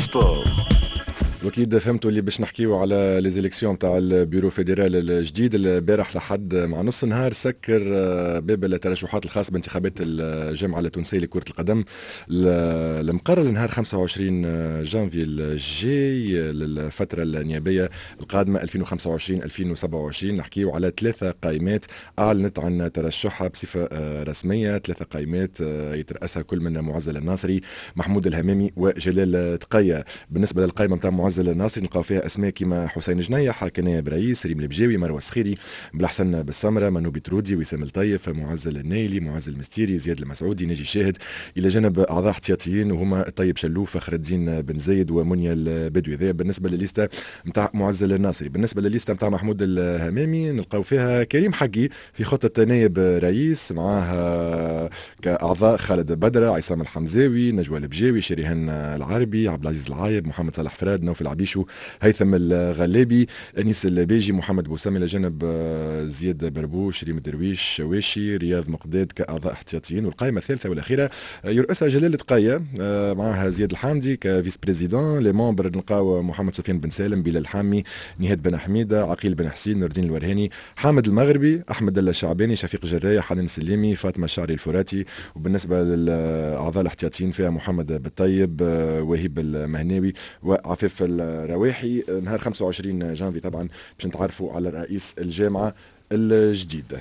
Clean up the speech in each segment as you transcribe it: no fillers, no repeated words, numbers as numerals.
سبور. واكيد فهمتوا اللي باش نحكيو على لي زيليكسيون تاع البيرو فيدرال الجديد. البارح لحد مع نص النهار سكر باب الترشحات الخاص بانتخابات الجامعه التونسيه لكره القدم المقرر لنهار 25 جانفي الجاي للفتره النيابيه القادمه 2025-2027. نحكيو على 3 قائمات اعلنت عن ترشحها بصفه رسميه، 3 قائمات يترأسها كل من معزل الناصري، محمود الهمامي وجلال تقية. بالنسبه للقائمه نتاع معزل الناصري نلقاو فيها اسماء كيما حسين جنيح، كناية برئيس، ريم البجاوي، مروه السخيري، بلحسن بالسمره، منو بترودي، وسام الطيف، معزل النايلي، معزل المستيري، زياد المسعودي، ناجي الشاهد، الى جانب اعضاء احتياطيين وهما طيب شلوف، فخر الدين بن زايد، ومنيا البدوي. ذا بالنسبه لليسته نتاع معزل الناصري. بالنسبه لليسته نتاع محمود الهمامي نلقاو فيها كريم حقي في خطه نائب رئيس، معاه كاعضاء خالد بدره، عصام الحمزاوي، نجوى البجاوي، شريهان العربي، عبد العزيز العايب، محمد صالح فراد، نوفل عبيشو، هيثم الغلابي، انيس الباجي، محمد بوسام، الى جانب زياد بربوش، ريم الدرويش، شواشي، رياض مقداد كاعضاء احتياطيين. والقائمه الثالثه والاخيره يرأسها جلال تقية، معها زياد الحامدي كفيس بريزيدون. لي ممبر نلقاو محمد سفيان بن سالم، بلال الحامي، نهاد بن حميده، عقيل بن حسين، نور الدين الورهاني، حامد المغربي، احمد الشعباني، شفيق جراية، حنان السليمي، فاطمه الشعري الفراتي. وبالنسبه للاعضاء الاحتياطيين فيها محمد بالطيب، وهيب المهناوي، وعفيف الرواحي. نهار 25 جانفي طبعا باش نتعرفوا على رئيس الجامعه الجديد.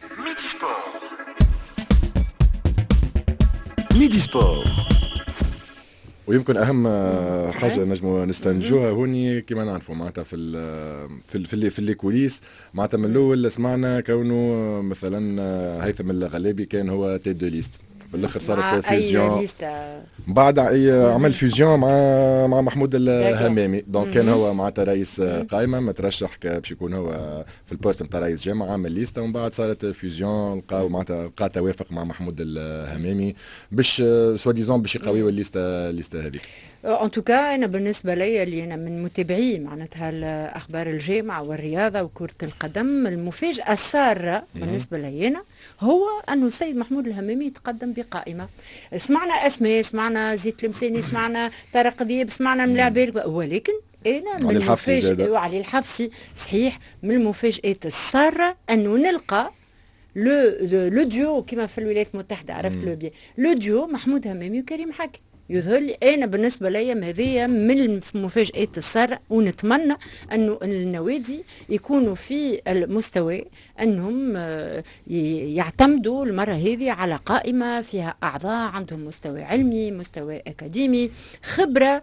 ميدي سبور. ويمكن اهم حاجه نجموا نستنتجوها هوني كما نعرفوا معناتها في اللي كوليس، معناتها من الاول سمعنا كونه مثلا هيثم الغلابي كان هو تيد دو ليست، في الاخر صارت فيزيون بعد عمل فيزيون مع محمود الهمامي. دونك كان هو معناتها رئيس قائمه مترشح باش يكون هو في البوست نتاع رئيس جامعه، عمل ليسته ومن بعد صارت فيزيون، لقاو معناتها لقى توافق مع محمود الهمامي باش سوا ديزون باش يقويوا الليسته هذيك. ان توكا انا بالنسبه لي اللي انا من متابعي معناتها الاخبار الجامعه والرياضه وكره القدم، المفاجاه الساره بالنسبه لي أنا هو انه السيد محمود الهمامي يتقدم بقائمه. سمعنا اسماء، سمعنا زيد المساني، سمعنا طارق ذيب، سمعنا ملاعب، ولكن انا من المفاجئ وعلي الحفصي صحيح من المفاجات الساره انه نلقى لو ديو كما في الولايات المتحده، عرفت لو بيان لو ديو محمود همامي وكريم حكي. يظهر لي انا بالنسبه لي هذه من المفاجات الساره، ونتمنى انه النوادي يكونوا في المستوى انهم يعتمدوا المره هذه على قائمه فيها اعضاء عندهم مستوى علمي، مستوى اكاديمي، خبره،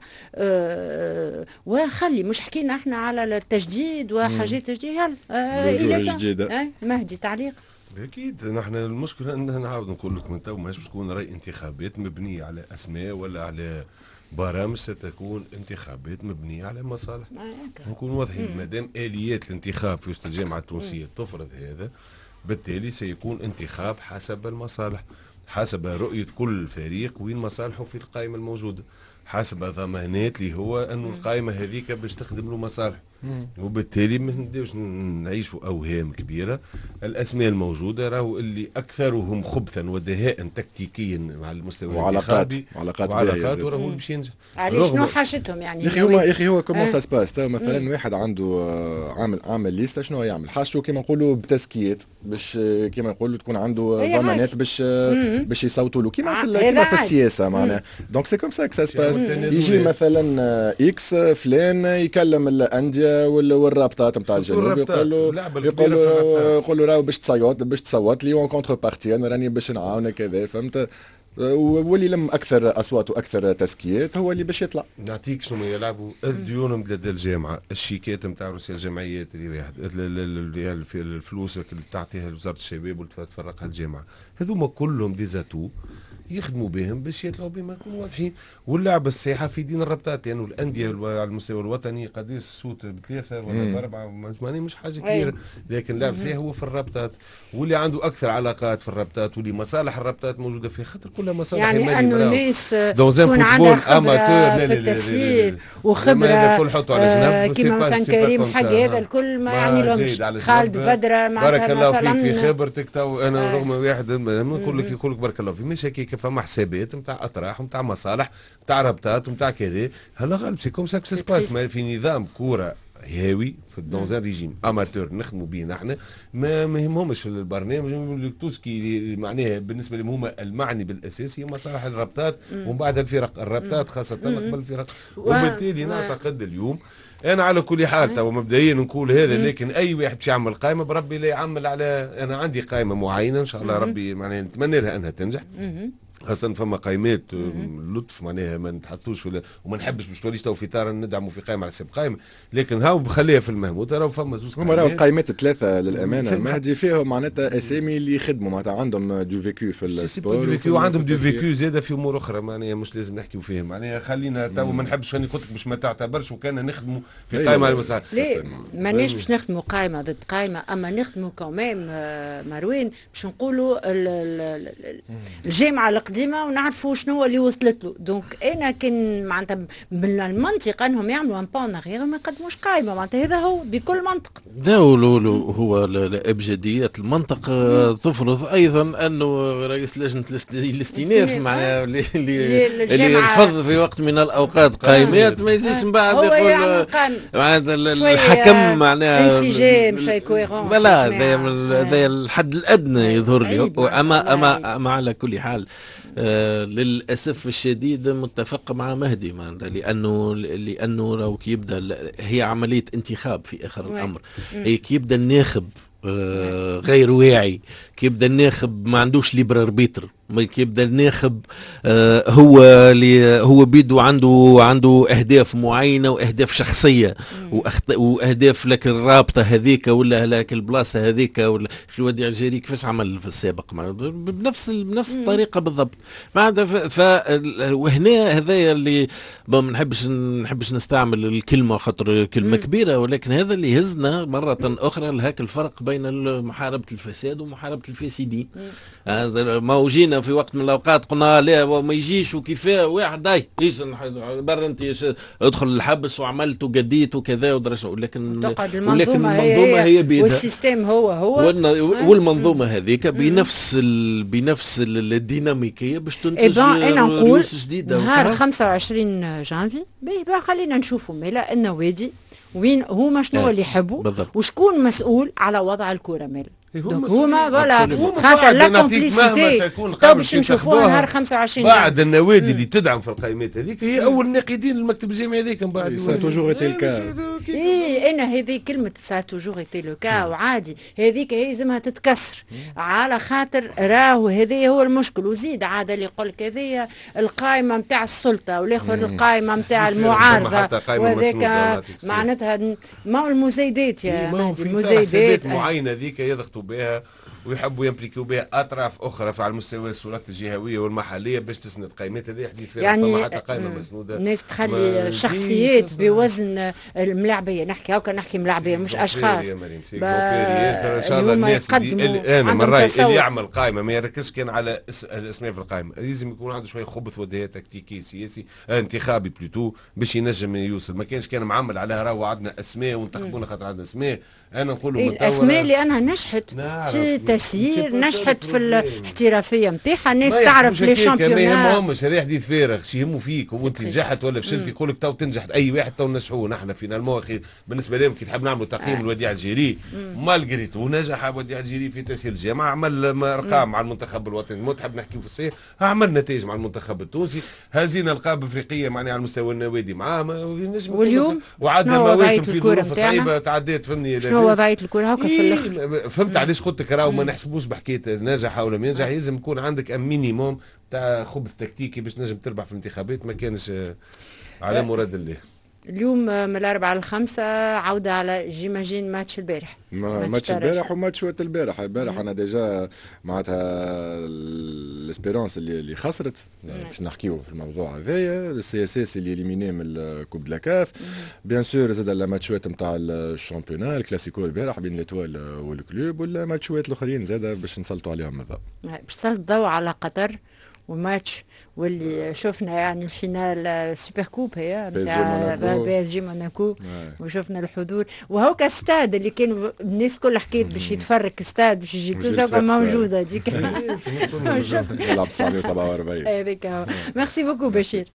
وخلي مش حكينا احنا على التجديد وحاجات تجديد. يلا مهدي تعليق. أكيد نحن المشكلة أن نعاود نقول لك من تو ماهيش تكون رأي انتخابات مبنية على أسماء ولا على برامج، ستكون انتخابات مبنية على مصالح. نكون واضحين، مادام آليات الانتخاب في وسط الجامعة التونسية تفرض هذا، بالتالي سيكون انتخاب حسب المصالح، حسب رؤية كل فريق وين مصالحه في القائمة الموجودة، حسب ضمانات اللي هو أنه القائمة هذيك باش تخدم له مصالح. وبالتالي ما نبداوش نعيشوا اوهام كبيره. الاسماء الموجوده راهو اللي اكثرهم خبثا ودهاء تكتيكيا على المستوى الانتخابي وعلاقات وراهو باش ينجح. على شنو حاجتهم يعني يا اخي هو كومون سا سباس. مثلا واحد عنده عامل ليسته، شنو يعمل حاجته كيما نقولوا بتسكيات باش كيما نقولوا تكون عنده ضمانات باش يصوتوا له كيما في السياسه معناها. دونك سي كوم سا كو سا سباس. يجي مثلا اكس فلان يكلم الانديه والرابطات نتاع الجنوب، يقول له راهو باش تصوت لي، وان كونتر بارتي انا راني باش نعاونك كذا، فهمت؟ واللي لم اكثر اصوات واكثر تزكيات هو اللي باش يطلع. نعطيك شنو يلعبوا الديون لدى الجامعه، الشيكات نتاع رؤساء الجمعيات اللي واحد الفلوس اللي تعطيها لوزاره الشباب وتفرقها الجامعه، هذوما كلهم ديزاتو يخدموا بهم باش يطلعوا بما يكونوا واضحين. واللعبه الصحيحه في دين الربطات، يعني الانديه على المستوى الوطني قديش الصوت بثلاثه ولا باربعه مش حاجه كبيره، لكن اللعب صحيح هو في الربطات، واللي عنده اكثر علاقات في الربطات واللي مصالح الربطات موجوده فيه، خاطر كلها مصالح يعني انه الناس تكون عندها خبره في التسيير وخبره كل حطوا على جنب كيما مثلا كريم حق هذا الكل ما يعني لهمش. خالد بدره بارك الله فيك في خبرتك. تو انا رغم واحد نقول لك بارك الله فيك مش هكاك هذيك فما حسابات نتاع اطراح ونتاع مصالح نتاع ربطات ونتاع كذا. هلا غالب سي كوم سا كو سباس في نظام كوره هاوي في دون ان ريجيم اماتور نخدموا به نحن ما يهمهمش في البرنامج توسكي معناها بالنسبه لهم هما المعني بالاساس هي مصالح الربطات ومن بعد الفرق الربطات خاصه قبل الفرق. وبالتالي نعتقد اليوم انا على كل حال تو مبدئيا نقول هذا، لكن اي واحد باش يعمل قائمه بربي لا يعمل على، انا عندي قائمه معينه ان شاء الله ربي معناها نتمنى لها انها تنجح، خاصة فما قائمات لطف معناها ما نتحطوش في وما نحبش باش توليش تو في اطار ندعموا في قائمه على حساب قائمه، لكن هاو بخليها في المهموت. راهو فما زوج هما راهو القائمات الثلاثه للامانه المهدي فيهم معناتها اسامي اللي يخدموا معناتها عندهم دو فيكو في السبور وعندهم دو فيكو زاده في امور اخرى معناها مش لازم نحكيو فيهم معناها خلينا تو ما نحبش اني قلت لك باش ما تعتبرش وكان نخدموا في قائمه على المسار. لا مانيش باش نخدموا قائمه ضد قائمه، اما نخدموا كمان مروان باش نقولوا الجامعه القديمه ونعرفوا شنو اللي وصلت له. دونك انا كان معناتها من المنطق انهم يعملوا ان بون غير وما يقدموش قائمه، معناتها هذا هو بكل منطق. لا هو الابجديه المنطق تفرض ايضا انه رئيس لجنه الاستئناف معناها اللي يرفض في وقت من الاوقات قائمات ما يجيش من بعد يقول معناتها الحكم معناها انسجام شوي كويرون. لا هذا الحد الادنى يظهر لي. اما على كل حال للأسف الشديد متفق مع مهدي معناتها لأنه لو كيبدا هي عملية انتخاب في آخر الأمر. هي كيبدا الناخب غير واعي، كيبدا الناخب ما عندوش ليبر اربيتر، كيبدا الناخب هو بيدو عنده اهداف معينه واهداف شخصيه واهداف لك الرابطه هذيك ولا لك البلاصه هذيك ولا اخي وديع الجزائري كيفاش عمل في السابق بنفس الطريقه بالضبط. وهنا هذايا اللي ما نحبش نستعمل الكلمه خاطر كلمه كبيره، ولكن هذا اللي هزنا مره اخرى لهاك الفرق بين محاربه الفساد ومحاربه الفاسدين. ما وجينا في وقت من الاوقات قلنا لا وما يجيش وكيفاه واحد ايش برا انت ادخل الحبس وعملت وقديت وكذا ودرجه، ولكن المنظومه هي بيدها والسيستم هو والمنظومه هذيك بنفس الديناميكيه باش تنتج رؤوس جديده. نهار 25 جانفي خلينا نشوفوا مالا النوادي وين هما شنو اللي يحبوا وشكون مسؤول على وضع الكره مالا. هما فوالا خاطر لا كومبليسيتي تو باش نشوفوها نهار 25 بعد النوادي اللي تدعم في القائمات هذيك هي اول ناقدين المكتب الجامعي هذيك من بعد سا توجور ايتي الكا. انا هذه كلمه سا توجور ايتي لو كا وعادي هذيك هي لازمها تتكسر على خاطر راهو هذا هو المشكل. وزيد عاد اللي يقول لك هذه القائمه نتاع السلطه والاخر القائمه نتاع المعارضه وهذاك معناتها ما المزايدات يا مهدي المزايدات معينه ذيك يضغطوا بها ويحبوا يملكوا بها اطراف اخرى على مستوى السلطات الجهويه والمحليه باش تسند قائمات هذه حديث فيها يعني حتى قائمه مسنوده. الناس تخلي شخصيات بوزن الملاعبيه، نحكي هاكا نحكي ملاعبيه مش اشخاص. ان شاء الله الناس اللي انا من رايي اللي يعمل قائمه ما يركزش كان على الاسماء في القائمه، لازم يكون عنده شويه خبث وديها تكتيكي سياسي انتخابي بلوتو باش ينجم يوصل. ما كانش كان معمل عليها راهو عندنا اسماء وانتخبونا خاطر عندنا اسماء. انا نقول له الاسماء اللي انا نجحت في تسيير نجحت في الاحترافيه نتاعها، الناس تعرف لي شامبيونات. ما يهمهمش هذا حديث فارغ، شي يهموا فيك وانت نجحت ولا فشلت يقول لك تو تنجح اي واحد تو نجحوه. نحن فينا اخي بالنسبه لهم كي تحب نعملوا تقييم الوديع الجزائري مالغريتو نجح الوديع الجزائري في تسيير الجامعه، عمل ارقام مع المنتخب الوطني. مو تحب نحكيو في الصيف عمل نتائج مع المنتخب التونسي، هزينا القاب افريقيه معناها على مستوى النوادي معاه واليوم وعدنا مواسم في ظروف صعيبه تعديت فهمني. شنو وضعيه الكره هاكا في الاخر؟ فهمت علاش قلت لك راهو ما نحسبوش بحكايه ناجح او لم ينجح، لازم يكون عندك مينيموم تاع خبث تكتيكي باش نجم تربح في الانتخابات. ما كانش على مراد الله. اليوم من الأربعة للخمسة عودة على جيماجين ماتش البارح. ماتش البارح وماتش وقت البارح. أنا ديجا معناتها الاسبيرونس اللي خسرت باش نحكيو في الموضوع هذايا. السي اس اس اللي اليميني من الكوب دلاكاف بيان سور. زاد الماتشات نتاع الشامبيونال الكلاسيكو البارح بين ليتوال والكلوب والماتشات الاخرين زاد باش نسلطوا عليهم هذا. باش تسلط الضوء على قطر وماتش واللي شفنا يعني الفينال سوبر كوب هي بي اس جي موناكو وشفنا الحضور وهو كاستاد اللي كانوا الناس كلها حكيت باش يتفرج استاد باش يجي توزا موجوده ديك يلعب 947 هذيك. ميرسي بوكو بشير.